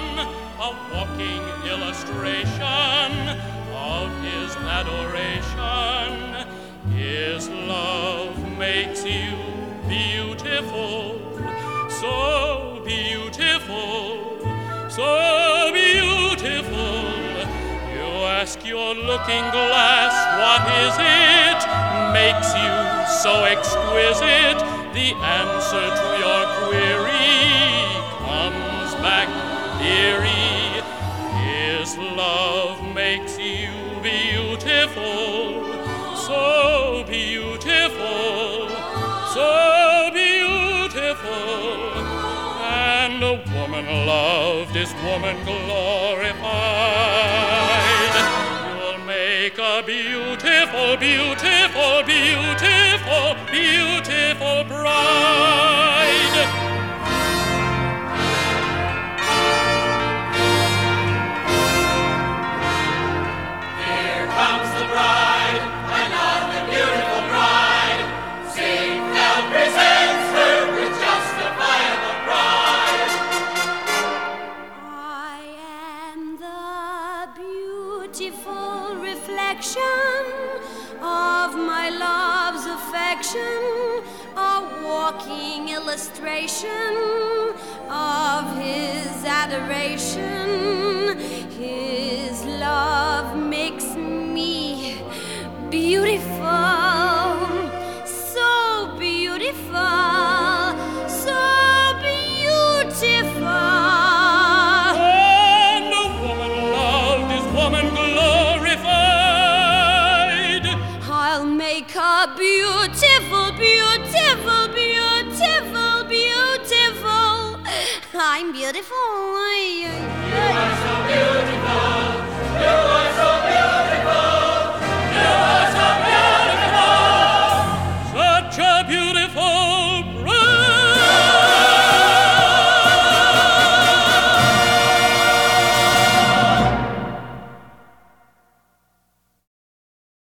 a walking illustration of his adoration. His love makes you beautiful, so beautiful, so beautiful. You ask your looking glass, what is it makes you so exquisite? The answer to your query comes back eerie. His love makes you beautiful, so beautiful, so beautiful. And a woman loved is woman glorified. You'll make a beautiful, beautiful, beautiful, beautiful bride. Beautiful reflection of my love's affection, a walking illustration of his adoration. His love makes me beautiful, so beautiful, so beautiful. A beautiful, beautiful, beautiful, beautiful. I'm beautiful.